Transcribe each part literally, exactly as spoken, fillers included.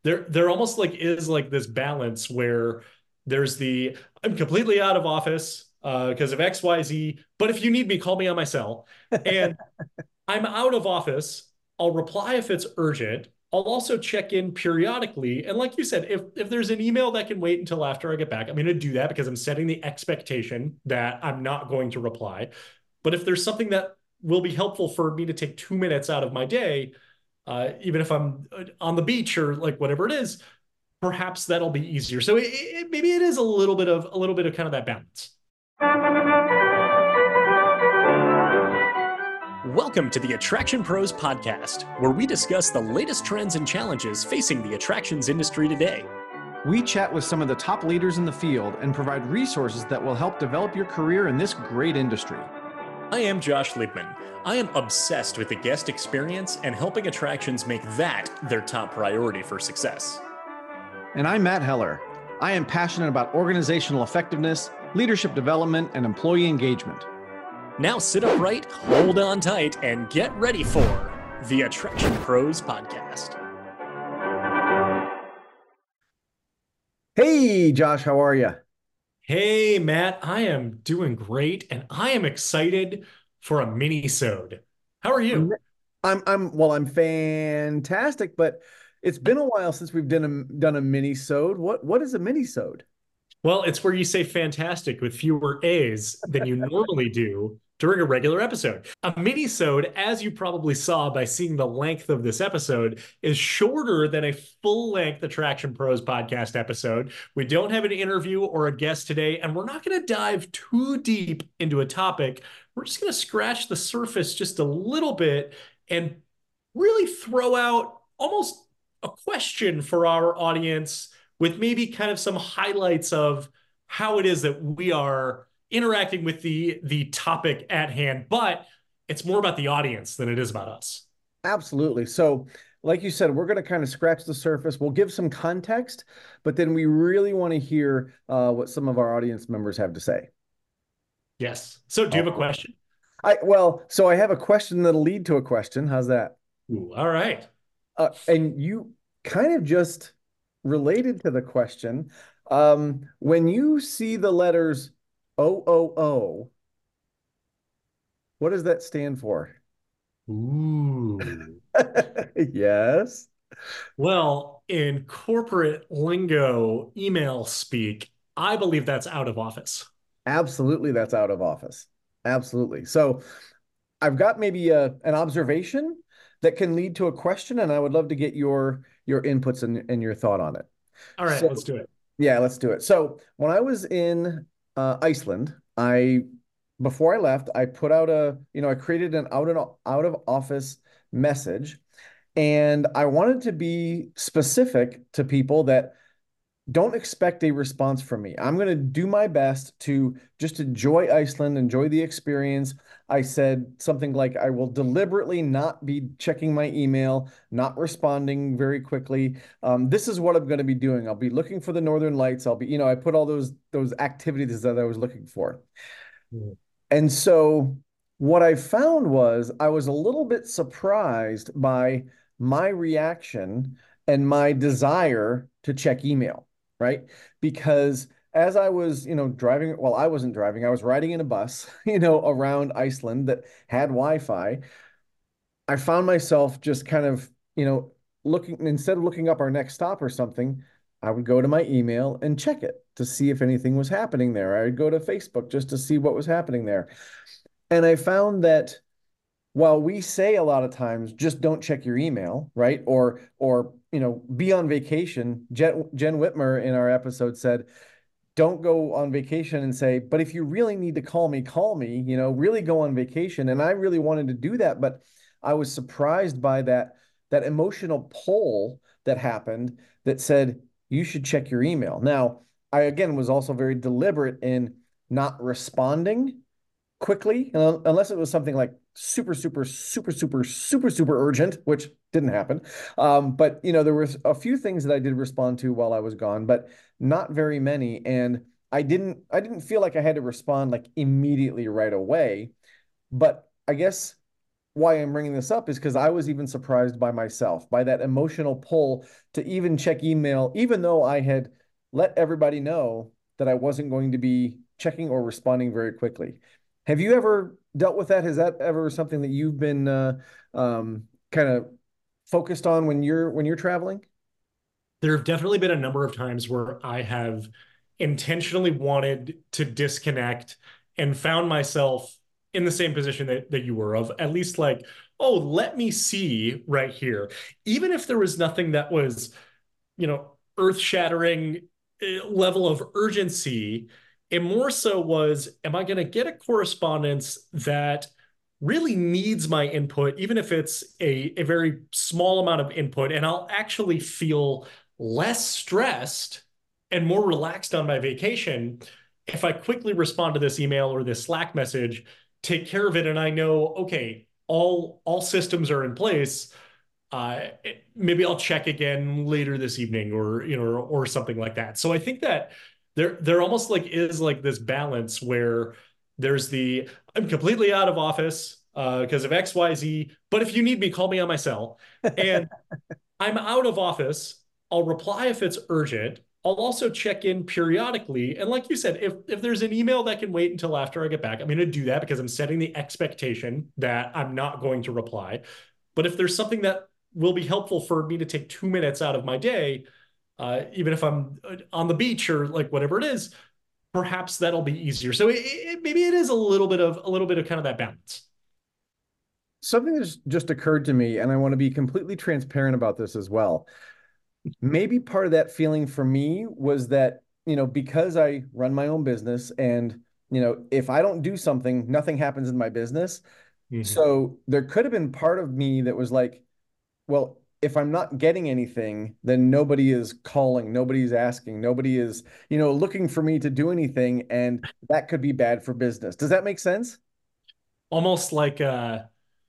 there there almost like is like this balance where there's the I'm completely out of office uh because of X Y Z, but if you need me, call me on my cell. And I'm out of office. I'll reply if it's urgent. I'll also check in periodically. And like you said, if if there's an email that can wait until after I get back, I'm going to do that because I'm setting the expectation that I'm not going to reply. But if there's something that will be helpful for me to take two minutes out of my day, uh, even if I'm uh, on the beach or like whatever it is, perhaps that'll be easier. So it, it, maybe it is a little bit of a little bit of kind of that balance. Welcome to the Attraction Pros podcast, where we discuss the latest trends and challenges facing the attractions industry today. We chat with some of the top leaders in the field and provide resources that will help develop your career in this great industry. I am Josh Liebman. I am obsessed with the guest experience and helping attractions make that their top priority for success. And I'm Matt Heller. I am passionate about organizational effectiveness, leadership development, and employee engagement. Now sit upright, hold on tight, and get ready for the Attraction Pros podcast. Hey, Josh, how are you? Hey, Matt, I am doing great, and I am excited for a mini-sode. How are you? I'm, I'm, well, I'm fantastic, but it's been a while since we've done a, done a mini-sode. What, what is a mini-sode? Well, it's where you say fantastic with fewer A's than you normally do during a regular episode. A mini-sode, as you probably saw by seeing the length of this episode, is shorter than a full-length Attraction Pros podcast episode. We don't have an interview or a guest today, and we're not going to dive too deep into a topic. We're just going to scratch the surface just a little bit and really throw out almost a question for our audience with maybe kind of some highlights of how it is that we are interacting with the the topic at hand, but it's more about the audience than it is about us. Absolutely. So, like you said, we're going to kind of scratch the surface. We'll give some context, but then we really want to hear uh, what some of our audience members have to say. Yes. So, do you have a question? I well, so I have a question that'll lead to a question. How's that? Ooh, all right. Uh, and you kind of just related to the question. Um, when you see the letters O O O, what does that stand for? Ooh. Yes. Well, in corporate lingo, email speak, I believe that's out of office. Absolutely, that's out of office. Absolutely. So I've got maybe a, an observation that can lead to a question, and I would love to get your your inputs and, and your thought on it. All right, So let's do it. yeah, let's do it. So when I was in uh, Iceland, I before I left, I put out a, you know, I created an out of out of office message, and I wanted to be specific to people that don't expect a response from me. I'm going to do my best to just enjoy Iceland, enjoy the experience. I said something like, I will deliberately not be checking my email, not responding very quickly. Um, this is what I'm going to be doing. I'll be looking for the Northern Lights. I'll be, you know, I put all those those activities that I was looking for. Mm. And so what I found was I was a little bit surprised by my reaction and my desire to check email, right? Because as I was, you know, driving, well, I wasn't driving, I was riding in a bus, you know, around Iceland that had Wi-Fi. I found myself just kind of, you know, looking, instead of looking up our next stop or something, I would go to my email and check it to see if anything was happening there. I would go to Facebook just to see what was happening there. And I found that while we say a lot of times, just don't check your email, right? Or, or, you know, be on vacation. Jen, Jen Whitmer in our episode said, don't go on vacation and say, but if you really need to call me, call me, you know, really go on vacation. And I really wanted to do that, but I was surprised by that, that emotional pull that happened that said, you should check your email. Now, I, again, was also very deliberate in not responding quickly, unless it was something like super, super, super, super, super, super urgent, which didn't happen. Um, but, you know, there was a few things that I did respond to while I was gone, but not very many. And I didn't, I didn't feel like I had to respond like immediately right away. But I guess why I'm bringing this up is because I was even surprised by myself, by that emotional pull to even check email, even though I had let everybody know that I wasn't going to be checking or responding very quickly. Have you ever dealt with that? Has that ever something that you've been uh, um, kind of focused on when you're when you're traveling? There have definitely been a number of times where I have intentionally wanted to disconnect and found myself in the same position that, that you were of, at least like, oh, let me see right here. Even if there was nothing that was, you know, earth-shattering uh, level of urgency, it more so was, am I going to get a correspondence that really needs my input, even if it's a, a very small amount of input, and I'll actually feel less stressed and more relaxed on my vacation if I quickly respond to this email or this Slack message, take care of it, and I know, okay, all all systems are in place. Uh, maybe I'll check again later this evening, or you know, or, or something like that. So I think that there there almost like is like this balance where there's the I'm completely out of office uh, because of X Y Z, but if you need me, call me on my cell. And I'm out of office. I'll reply if it's urgent. I'll also check in periodically. And like you said, if if there's an email that can wait until after I get back, I'm going to do that because I'm setting the expectation that I'm not going to reply. But if there's something that will be helpful for me to take two minutes out of my day, uh, even if I'm on the beach or like whatever it is, perhaps that'll be easier. So it, it, maybe it is a little bit of a little bit of kind of that balance. Something that's just occurred to me, and I want to be completely transparent about this as well. Maybe part of that feeling for me was that, you know, because I run my own business and, you know, if I don't do something, nothing happens in my business. Mhm. So there could have been part of me that was like, well, if I'm not getting anything, then nobody is calling, nobody's asking, nobody is, you know, looking for me to do anything. And that could be bad for business. Does that make sense? Almost like uh,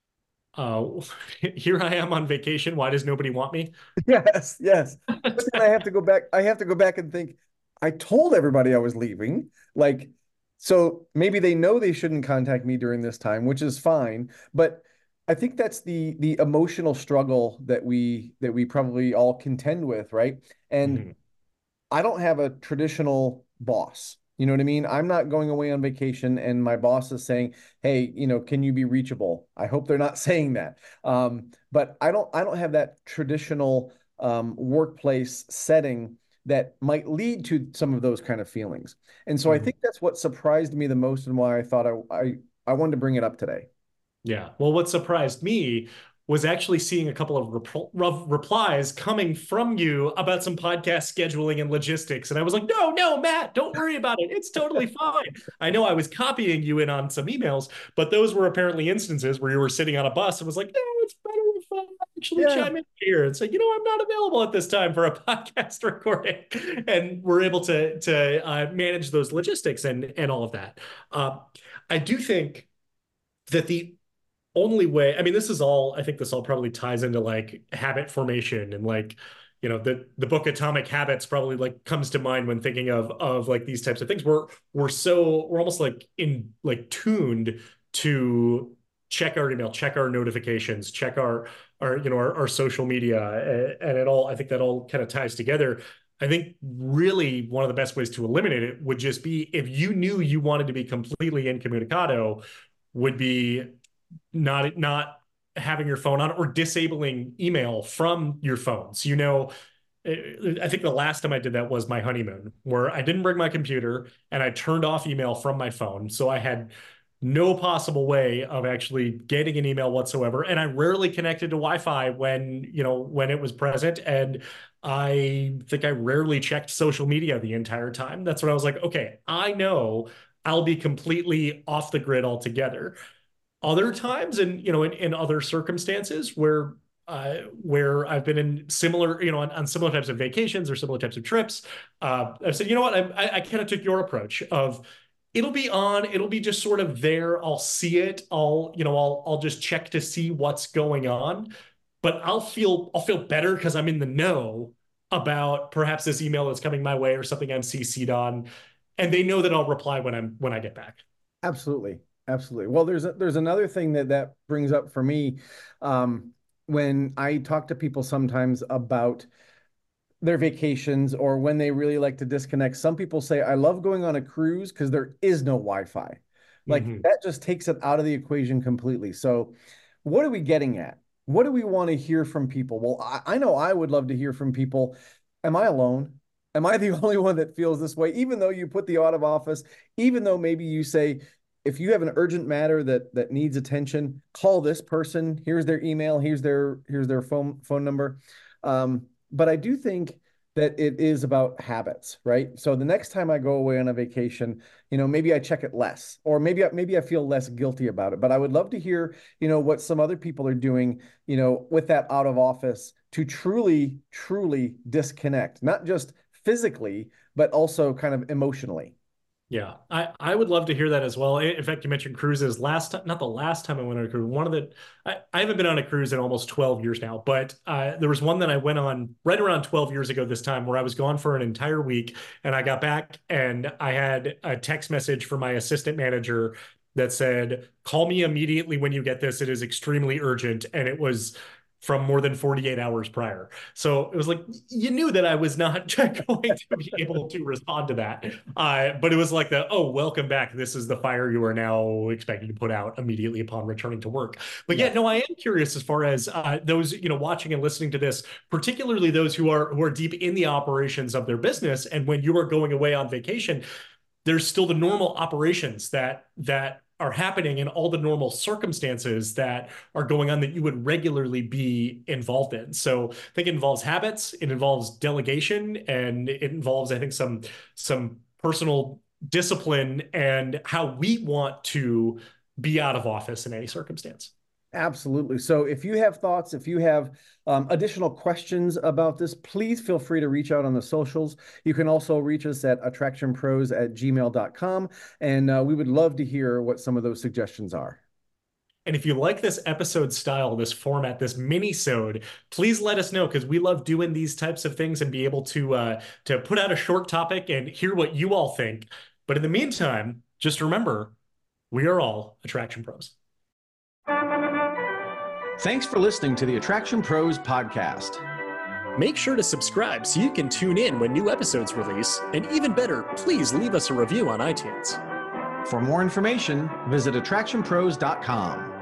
uh, here I am on vacation. Why does nobody want me? Yes, yes. But then I have to go back. I have to go back and think, I told everybody I was leaving. Like, so maybe they know they shouldn't contact me during this time, which is fine. But I think that's the the emotional struggle that we that we probably all contend with, right? And Mhm. I don't have a traditional boss. You know what I mean? I'm not going away on vacation and my boss is saying, "Hey, you know, can you be reachable?" I hope they're not saying that. Um, but I don't I don't have that traditional um, workplace setting that might lead to some of those kind of feelings. And so I Mhm. think that's what surprised me the most and why I thought I I, I wanted to bring it up today. Yeah. Well, what surprised me was actually seeing a couple of rep- re- replies coming from you about some podcast scheduling and logistics. And I was like, no, no, Matt, don't worry about it. It's totally fine. I know I was copying you in on some emails, but those were apparently instances where you were sitting on a bus and was like, no, it's better if I actually Yeah, chime in here and say, you know, I'm not available at this time for a podcast recording. And we're able to, to uh, manage those logistics and, and all of that. Uh, I do think that the only way, I mean, this is all, I think this all probably ties into like habit formation and like, you know, the the book Atomic Habits probably like comes to mind when thinking of of like these types of things. We're we're so we're almost like in like tuned to check our email, check our notifications, check our our you know our, our social media, and it all I think that all kind of ties together. I think really one of the best ways to eliminate it would just be if you knew you wanted to be completely incommunicado, would be not not having your phone on or disabling email from your phone. So you know, I think the last time I did that was my honeymoon, where I didn't bring my computer and I turned off email from my phone. So I had no possible way of actually getting an email whatsoever. And I rarely connected to Wi-Fi when, you know, when it was present. And I think I rarely checked social media the entire time. That's when I was like, okay, I know I'll be completely off the grid altogether. Other times, and you know, in, in other circumstances where uh, where I've been in similar, you know, on, on similar types of vacations or similar types of trips, uh, I've said, you know what, I, I kind of took your approach of it'll be on, it'll be just sort of there. I'll see it. I'll, you know, I'll I'll just check to see what's going on, but I'll feel I'll feel better because I'm in the know about perhaps this email that's coming my way or something I'm C C'd on, and they know that I'll reply when I'm when I get back. absolutely. Absolutely. Well, there's a, there's another thing that that brings up for me, um, when I talk to people sometimes about their vacations or when they really like to disconnect. Some people say, I love going on a cruise because there is no Wi-Fi. Like Hmm. that just takes it out of the equation completely. So, what are we getting at? What do we want to hear from people? Well, I, I know I would love to hear from people. Am I alone? Am I the only one that feels this way? Even though you put the out of office, even though maybe you say, if you have an urgent matter that that needs attention, call this person. Here's their email. Here's their here's their phone phone number. Um, but I do think that it is about habits, right? So the next time I go away on a vacation, you know, maybe I check it less, or maybe I, maybe I feel less guilty about it. But I would love to hear, you know, what some other people are doing, you know, with that out of office to truly, truly disconnect, not just physically, but also kind of emotionally. Yeah, I, I would love to hear that as well. In fact, you mentioned cruises. Last time, not the last time I went on a cruise, one of the, I, I haven't been on a cruise in almost twelve years now, but uh, there was one that I went on right around twelve years ago this time where I was gone for an entire week and I got back and I had a text message from my assistant manager that said, call me immediately when you get this. It is extremely urgent. And it was from more than forty-eight hours prior. So it was like, you knew that I was not going to be able to respond to that. Uh, but it was like the, oh, welcome back. This is the fire you are now expected to put out immediately upon returning to work. But yeah, Yeah. no, I am curious as far as uh, those, you know, watching and listening to this, particularly those who are who are deep in the operations of their business. And when you are going away on vacation, there's still the normal operations that that are happening and all the normal circumstances that are going on that you would regularly be involved in. So I think it involves habits, it involves delegation, and it involves, I think, some some personal discipline and how we want to be out of office in any circumstance. Absolutely. So if you have thoughts, if you have um, additional questions about this, please feel free to reach out on the socials. You can also reach us at attraction pros at gmail dot com. And uh, we would love to hear what some of those suggestions are. And if you like this episode style, this format, this mini-sode, please let us know because we love doing these types of things and be able to uh, to put out a short topic and hear what you all think. But in the meantime, just remember, we are all attraction pros. Thanks for listening to the Attraction Pros podcast. Make sure to subscribe so you can tune in when new episodes release. And even better, please leave us a review on iTunes. For more information, visit attraction pros dot com.